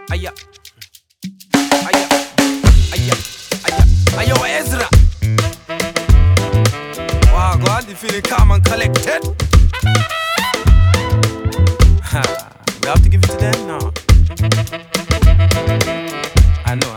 Aya, aya, aya, aya, ayo Ezra. Wow, God, you feeling calm and collected? We have to give it to them now. I know.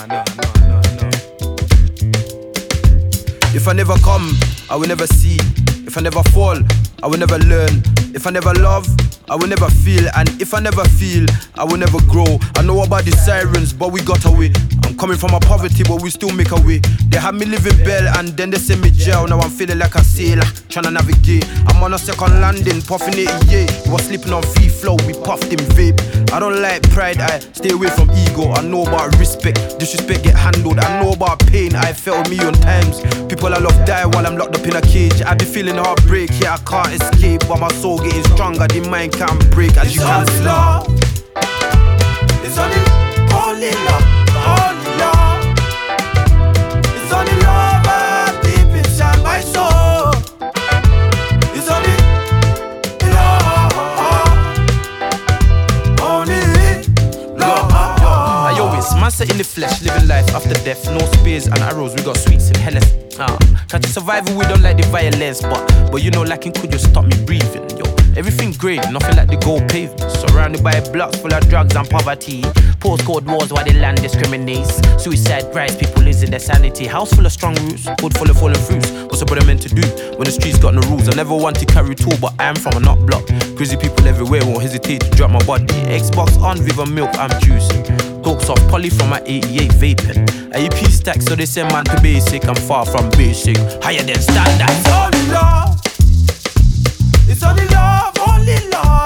If I never come, I will never see. If I never fall, I will never learn. If I never love, I will never feel. And if I never feel, I will never grow. I know about the sirens, but we got away. I'm coming from a poverty, but we still make a way. They had me living bell and then they send me jail. Now I'm feeling like a sailor, tryna navigate. I'm on a second landing, puffing it, yeah. We was sleeping on free flow, we puffed in vape. I don't like pride, I stay away from ego. I know about respect, disrespect get handled. I know about pain, I felt a million times. People I love die while I'm locked up in a cage. I be feeling heartbreak, yeah, I can't escape. But my soul getting stronger, the mind can't break. As you can see, love. It's only love, only love. It's only love I deep inside my soul. It's only love, only love. I always master in the flesh, living life after death. No spears and arrows, we got sweets in Hellas. Try to survive, we don't like the violence, but you know, lacking could just stop me breathing, yo. Everything great, nothing like the gold pavement. Surrounded by blocks full of drugs and poverty. Postcode wars while the land discriminates. Suicide rise, people losing their sanity. House full of strong roots, wood full of fallen fruits. What's a brother meant to do when the streets got no rules? I never want to carry tool, but I am from a nut block. Crazy people everywhere, won't hesitate to drop my body. Xbox on, Viva milk, I'm juicing. Talks off poly from my 88 vaping. AEP stack, so they send man to basic. I'm far from basic, higher than standard. It's only love, it's only love, only love.